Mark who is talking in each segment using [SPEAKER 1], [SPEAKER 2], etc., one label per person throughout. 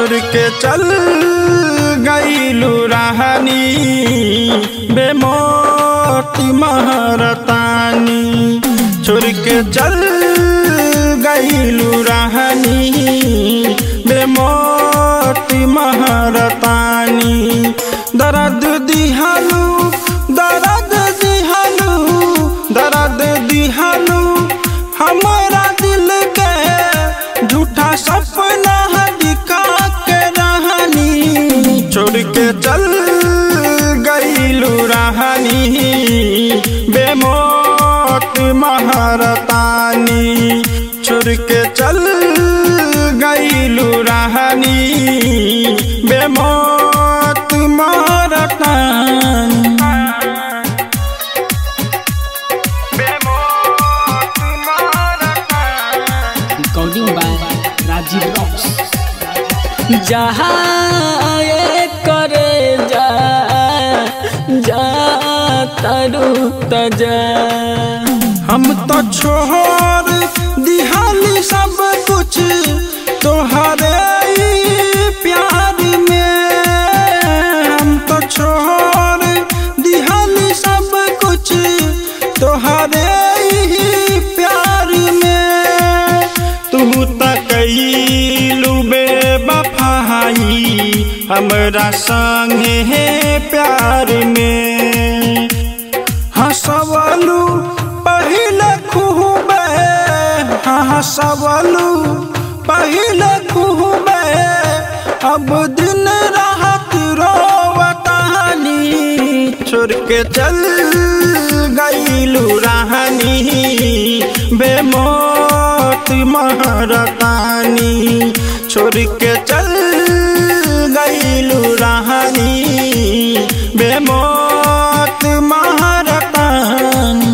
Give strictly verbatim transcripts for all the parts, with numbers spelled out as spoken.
[SPEAKER 1] छोड़ के चल गईलू रहनी बेमोती महरतानी छोड़ के चल गईलू रहनी बेमोती महरतानी दर्द दिहालू दर्द दिहालू दर्द दिहालू हमारा दिल के झूठा सपना दिखा के रहनी छोड़ के चल गईलू रहनी बेमोत महरतानी छोड़ के चल गईलू रहनी बेमोत महरतानी
[SPEAKER 2] रिकॉर्डिंग बाय राजीव रॉक्स। जहाँ ये करे जा जा तरु तजा
[SPEAKER 1] हम तो छोड़ दिहाली सब कुछ तोहरे प्यार में हम तो छोड़ दिहाली सब कुछ तोहरे प्यार में तू तकैलू बेवफाई हमरा संगे है प्यार में हंसवलू पहले खूबे हंसवलू पहले खूबे अब दिन रात रोवतानी छोड़ के चल गईलू रहनी बेमौत महरतानी छोड़ के चल गईलू रहनी बेमौत महरतानी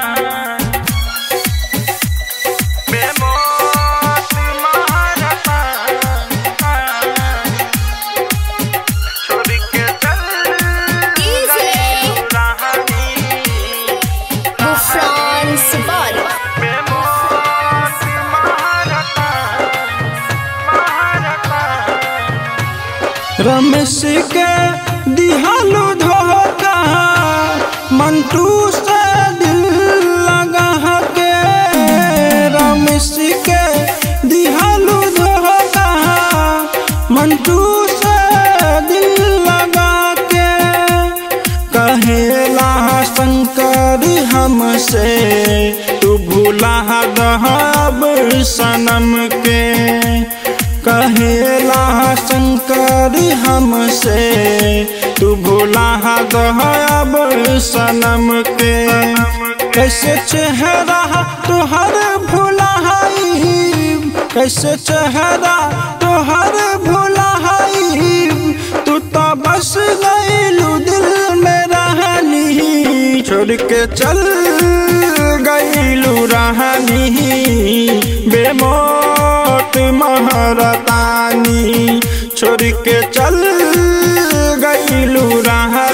[SPEAKER 1] रमेश के दिहालू धोखा मंटू से दिल लगा के रमेश के दिहालू धोखा मंटू से दिल लगा के कहेला शंकर हमसे तू भूला दहब सनम के कहेला शंकर हमसे तू भूला दहब सनम के कैसे चेहरा तोहर भुलाई कैसे चेहरा तोहर भुलाई तू तो बस गईलू दिल में रहनी छोड़ के चल गईलू रहनी बेमौत महरतानी छोड़ के चल गईलू रहनी